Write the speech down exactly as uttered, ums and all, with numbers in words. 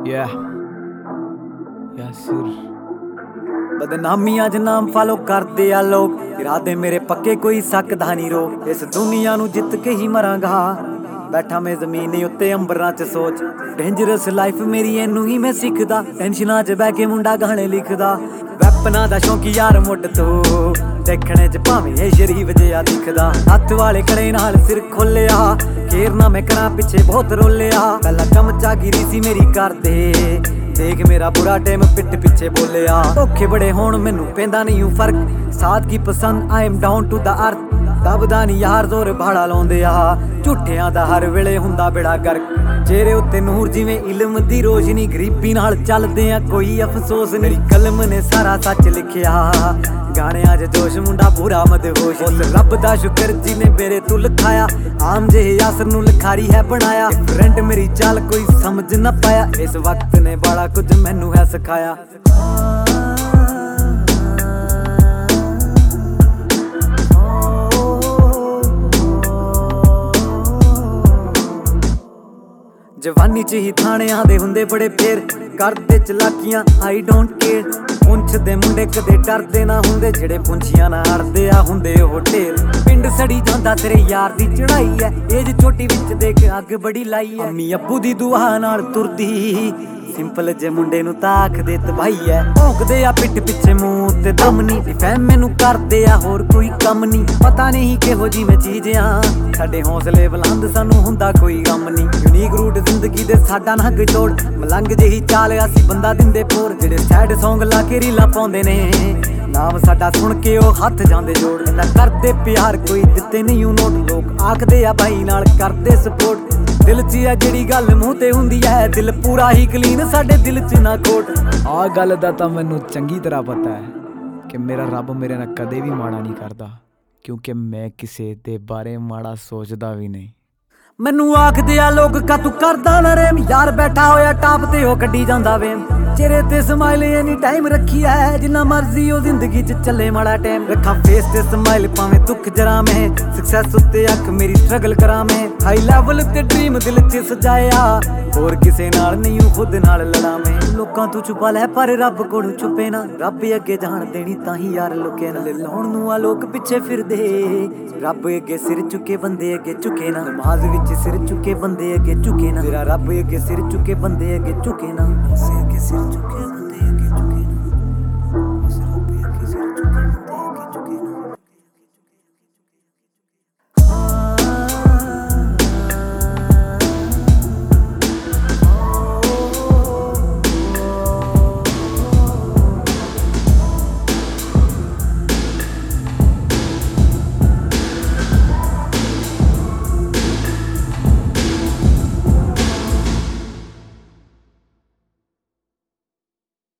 Yeah. Yasir. ਬਦਨਾਮੀਆਂ ਜ ਨਾਮ follow ਕਰਦੇ ਆ ਲੋਕ, ਇਰਾਦੇ ਮੇਰੇ ਪੱਕੇ ਕੋਈ ਸਕਦਾ ਨਹੀਂ ਰੋਕ। ਇਸ ਦੁਨੀਆ ਨੂੰ ਜਿੱਤ ਕੇ ਹੀ ਮਰਾਂਗਾ, ਬੈਠਾ ਮੈਂ ਜ਼ਮੀਨ ਉੱਤੇ ਅੰਬਰਾਂ ਚ ਸੋਚ। ਡੇਂਜਰਸ ਲਾਈਫ ਮੇਰੀ ਇਹਨੂੰ ਹੀ ਮੈਂ ਸਿੱਖਦਾ, ਟੈਨਸ਼ਨਾਂ ਚ ਬਹਿ ਕੇ ਮੁੰਡਾ ਗਾਣੇ ਲਿਖਦਾ। ਵੈਪਨਾਂ ਦਾ ਸ਼ੌਂਕੀ ਯਾਰ ਮੁੱਢ ਤੋਂ, ਦੇਖਣੇ ਚ ਭਾਵੇਂ ਇਹ ਸ਼ਰੀਫ ਜਿਹਾ ਦਿਖਦਾ। ਹੱਥ ਵਾਲੇ ਕੜੇ ਨਾਲ ਸਿਰ ਖੋਲਿਆ, ਖੇਰ ਨਾ ਮੈਂ ਕਰਾਂ ਪਿੱਛੇ ਬਹੁਤ ਰੋਲਿਆ। ਪਹਿਲਾਂ ਚਮਚਾਗਿਰੀ ਸੀ ਮੇਰੀ ਕਰਦੇ, ਦੇਖ ਮੇਰਾ ਬੁਰਾ ਟਾਈਮ ਪਿੱਠ ਪਿੱਛੇ ਬੋਲਿਆ। ਧੋਖੇ ਬੜੇ ਹੋਣ ਮੈਨੂੰ ਪੈਂਦਾ ਨਹੀਂ ਊ ਫਰਕ, ਸਾਦਗੀ ਪਸੰਦ I am down to the earth. ਦਬਦਾ ਨਹੀਂ ਯਾਰ ਜ਼ੋਰ ਭਾੜਾ ਲਾਉਂਦੇ ਆ, ਝੂਠਿਆਂ ਦਾ ਹਰ ਵੇਲੇ ਹੁੰਦਾ ਬੇੜਾ ਗਰਕ। ਚਿਹਰੇ ਉੱਤੇ ਨੂਰ ਜਿਵੇਂ ਇਲਮ ਦੀ ਰੋਸ਼ਨੀ, ਗਰੀਬੀ ਨਾਲ ਚੱਲਦੇ ਆ ਕੋਈ ਅਫਸੋਸ ਨਹੀਂ। ਕਲਮ ਨੇ ਸਾਰਾ ਸੱਚ ਲਿਖਿਆ, ਗਾਣਿਆਂ 'ਚ ਜੋਸ਼ ਮੁੰਡਾ ਪੂਰਾ ਮਦਹੋਸ਼। ਉਸ ਰੱਬ ਦਾ ਸ਼ੁਕਰ ਜਿਹਨੇ ਮੇਰੇ ਤੂੰ ਲਿਖਾਇਆ, ਆਮ ਜਿਹੇ ਯਾਸਰ ਨੂੰ ਲਿਖਾਰੀ ਹੈ ਬਣਾਇਆ। ਫਰੈਂਡ ਮੇਰੀ ਚਾਲ ਕੋਈ ਸਮਝ ਨਾ ਪਾਇਆ, ਇਸ ਵਕਤ ਨੇ ਬੜਾ ਕੁਝ ਮੈਨੂੰ ਹੈ ਸਿਖਾਇਆ। ਜਵਾਨੀ ਚ ਹੀ ਥਾਣਿਆਂ ਦੇ ਹੁੰਦੇ ਬੜੇ ਫੇਰ, ਕਰਦੇ ਚਲਾਕੀਆਂ ਆਈ ਡੋਂਟ ਕੇਅਰ। ਪੁੰਛ ਦੇ ਮੁੰਡੇ ਕਦੇ ਡਰਦੇ ਨਾ ਹੁੰਦੇ, ਜਿਹੜੇ ਪੁੰਛੀਆਂ ਨਾ ਅੜਦੇ ਆ ਹੁੰਦੇ ਉਹ ਢੇਰ। ਪਿੰਡ ਸੜੀ ਜਾਂਦਾ ਤੇਰੇ ਯਾਰ ਦੀ ਚੜਾਈ ਐ, ਏਜ ਛੋਟੀ ਵਿੱਚ ਦੇਖ ਅੱਗ ਬੜੀ ਲਾਈ ਐ। ਅੰਮੀ ਅੱਬੂ ਦੀ ਦੁਆ ਨਾਲ ਤੁਰਦੀ, ਸਿੰਪਲ ਜੇ ਮੁੰਡੇ ਨੂੰ ਤਾਂ ਆਖਦੇ ਤਬਾਹੀ ਐ। ਭੌਂਕਦੇ ਆ ਪਿੱਠ ਪਿੱਛੇ ਮੂੰਹ ਤੇ ਦਮ ਨੀ, ਫਹਿਮ ਮੈਨੂੰ ਕਰਦੇ ਆ ਹੋਰ ਕੋਈ ਕੰਮ ਨੀ। ਪਤਾ ਨਹੀਂ ਕਿਹੋ ਜੀ ਮੈਂ ਚੀਜ਼ ਆ, ਸਾਡੇ ਹੌਸਲੇ ਬੁਲੰਦ ਸਾਨੂੰ ਹੁੰਦਾ ਕੋਈ ਗਮ ਨੀ। ਯੂਨੀਕ ਰੂਟ ਜ਼ਿੰਦਗੀ ਦੇ ਸਾਡਾ ਨਾ ਕੋਈ ਤੋੜ, ਮਲੰਗ ਜਿਹੀ ਚਾਲ ਅਸੀਂ ਬੰਦਾ ਦਿੰਦੇ ਪੋਰ। ਜਿਹੜੇ ਸੈਡ ਸੌਂਗ ਲਾ ਕੇ ਰੀਲਾਂ ਪਾਉਂਦੇ ਨੇ, ਨਾਮ ਸਾਡਾ ਸੁਣ ਕੇ ਉਹ ਹੱਥ ਜਾਂਦੇ ਜੋੜ। ਇਹਨਾਂ ਕਰਦੇ ਪਿਆਰ ਕੋਈ ਦਿੱਤੇ ਨਹੀਂ ਉਹ ਨੋਟ, ਲੋਕ ਆਖਦੇ ਆ ਭਾਈ ਨਾਲ ਕਰਦੇ ਸਪੋਰਟ। ਦਿਲ 'ਚ ਆ ਜਿਹੜੀ ਗੱਲ ਮੂੰਹ ਤੇ ਹੁੰਦੀ ਐ, ਦਿਲ ਪੂਰਾ ਹੀ ਕਲੀਨ ਸਾਡੇ ਦਿਲ 'ਚ ਨਾ ਖੋਟ। ਆ ਗੱਲ ਦਾ ਤਾਂ ਮੈਨੂੰ ਚੰਗੀ ਤਰ੍ਹਾਂ ਪਤਾ ਹੈ ਕਿ ਮੇਰਾ ਰੱਬ ਮੇਰੇ ਨਾਲ ਕਦੇ ਵੀ ਮਾੜਾ ਨਹੀਂ ਕਰਦਾ, ਕਿਉਂਕਿ ਮੈਂ ਕਿਸੇ ਦੇ ਬਾਰੇ ਮਾੜਾ ਸੋਚਦਾ ਵੀ ਨਹੀਂ। ਮੈਨੂੰ ਆਖਦੇ ਆ ਲੋਕ ਕਾ ਤੂੰ ਕਰਦਾ ਨਾ ਰੇਮ, ਯਾਰ ਬੈਠਾ ਹੋਇਆ ਟਾਪ ਤੇ ਉਹ ਕੱਢੀ ਜਾਂਦਾ ਵੇਮ। ਚਿਹਰੇ ਤੇ ਸਮਾਈਲ ਐਨੀ ਟਾਈਮ ਰੱਖੀ ਐ, ਜਿੰਨਾ ਮਰਜ਼ੀ ਉਹ ਜ਼ਿੰਦਗੀ 'ਚ ਚੱਲੇ ਮਾੜਾ ਟਾਈਮ। ਰੱਖਾਂ ਫੇਸ ਤੇ ਸਮਾਈਲ ਭਾਵੇਂ ਦੁੱਖ ਜਰਾ ਮੈਂ, ਸਕਸੈਸ ਉੱਤੇ ਅੱਖ ਮੇਰੀ ਸਟਰਗਲ ਕਰਾਂ ਮੈਂ। ਹਾਈ ਲੈਵਲ ਤੇ ਡ੍ਰੀਮ ਦਿਲ 'ਚ ਸਜਾਇਆ, ਹੋਰ ਕਿਸੇ ਨਾਲ ਨਹੀਂ ਉਹ ਖੁਦ ਨਾਲ ਲੜਾਂ ਮੈਂ। ਲੋਕਾਂ ਤੋਂ ਛੁਪਾ ਲੈ ਪਰ ਰੱਬ ਕੋਲੋਂ ਛੁਪੇ ਨਾ, ਰੱਬ ਅੱਗੇ ਜਾਣ ਦੇਣੀ ਤਾਂ ਹੀ ਯਾਰ ਲੁਕੇ ਨਾ। ਲਾਉਣ ਨੂੰ ਆ ਲੋਕ ਪਿੱਛੇ ਫਿਰਦੇ, ਰੱਬ ਅੱਗੇ ਸਿਰ ਚੁੱਕੇ ਬੰਦੇ ਅੱਗੇ ਝੁਕੇ ਨਾ। ਨਮਾਜ਼ ਵਿੱਚ ਸਿਰ ਚੁੱਕੇ ਬੰਦੇ ਅੱਗੇ ਝੁਕੇ ਨਾ, ਤੇਰਾ ਰੱਬ ਅੱਗੇ ਸਿਰ ਚੁੱਕੇ ਬੰਦੇ ਅੱਗੇ ਝੁਕੇ ਨਾ। ਸਿਰ ਕੇ ਸਿਰ ਚੁੱਕੇ